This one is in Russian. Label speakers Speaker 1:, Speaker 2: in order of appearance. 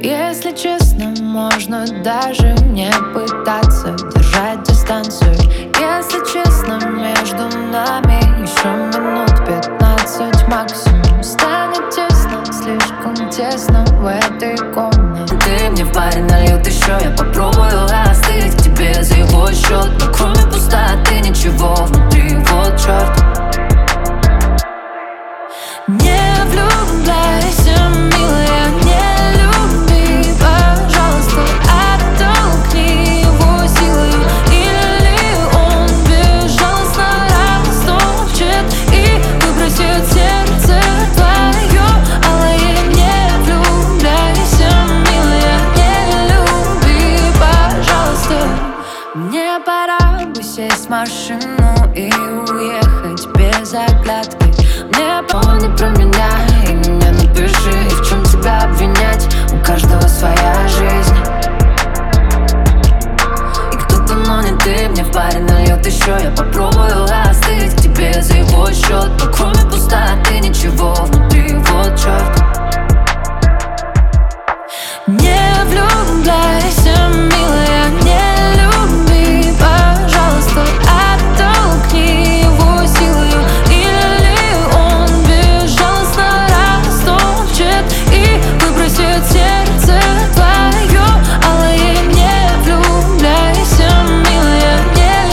Speaker 1: Если честно, можно даже не пытаться держать дистанцию. Если честно, между нами еще минут 15 максимум. Станет тесно, слишком тесно в этой комнате.
Speaker 2: Ты мне в паре нальют еще, я попробую остыть к тебе за его счет. Но кроме пустоты ничего внутри, вот черт.
Speaker 1: Не влюбляйся, милая, не люби, пожалуйста, оттолкни его силой. Или он безжалостно растопчет и выбросит сердце твое. Алая, не влюбляйся, милая, не люби, пожалуйста. Мне пора бы сесть в машину и уехать без оглядки. Мне помни про меня и меня напиши. И в чем тебя обвинять? У каждого